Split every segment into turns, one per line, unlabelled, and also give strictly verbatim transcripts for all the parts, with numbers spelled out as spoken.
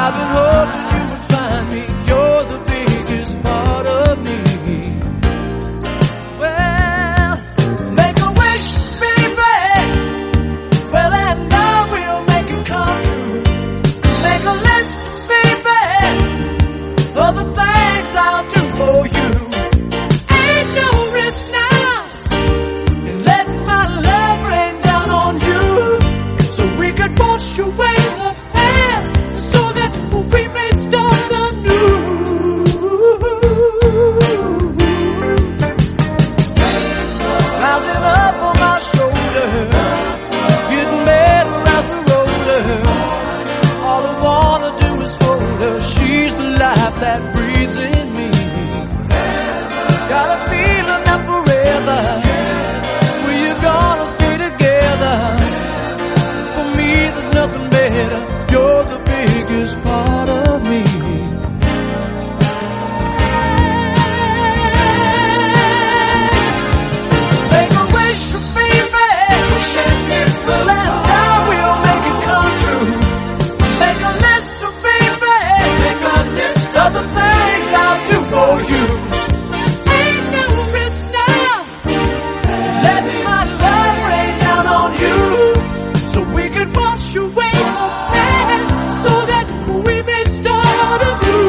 I've been hoping you would find me. You're the biggest part of me. Well, make a wish, baby. Well, and I will make it come true. Make a list, baby, of the things I'll do for you. Ain't no risk now in letting my love rain down on you, so we could wash away the past, so that we may start anew. Rising up on my shoulder, getting better as we're older. All I wanna do is hold her. She's the life that breathes in me. Got a feeling that forever we're gonna stay together. For me, there's nothing better. You're the biggest part of me. Make a wish, baby. Well, and I will make it come true. Make a list, baby. Make a list of the things I'll do for you. Ain't no risk now. Let my love rain down on you, so we can wash away the past, so that we may start anew.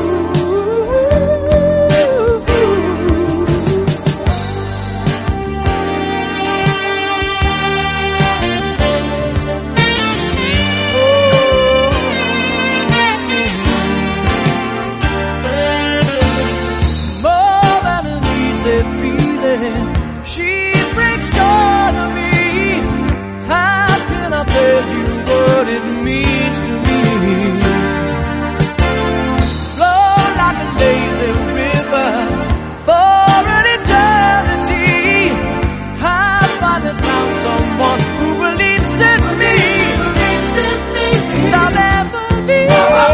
More than an easy feeling, she brings joy to me. How can I tell you what it means to me? Flow like a lazy river for an eternity. I finally found someone who believes in me, and I'll never leave.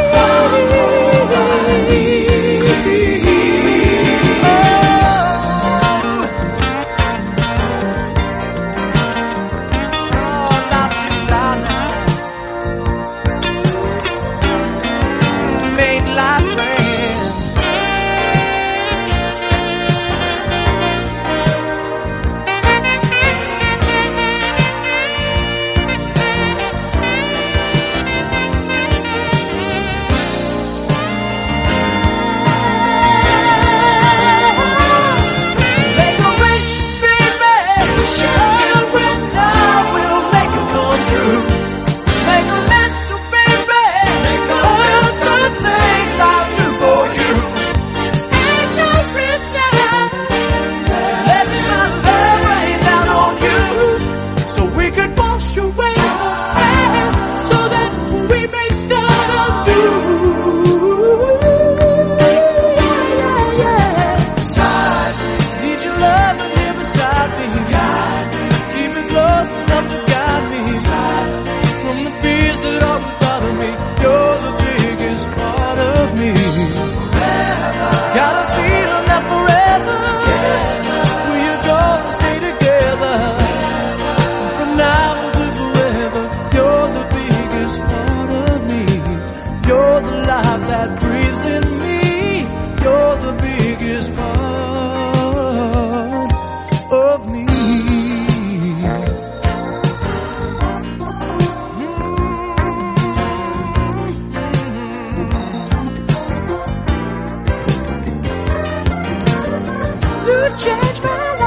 That breathes in me. You're the biggest part of me. You changed my life.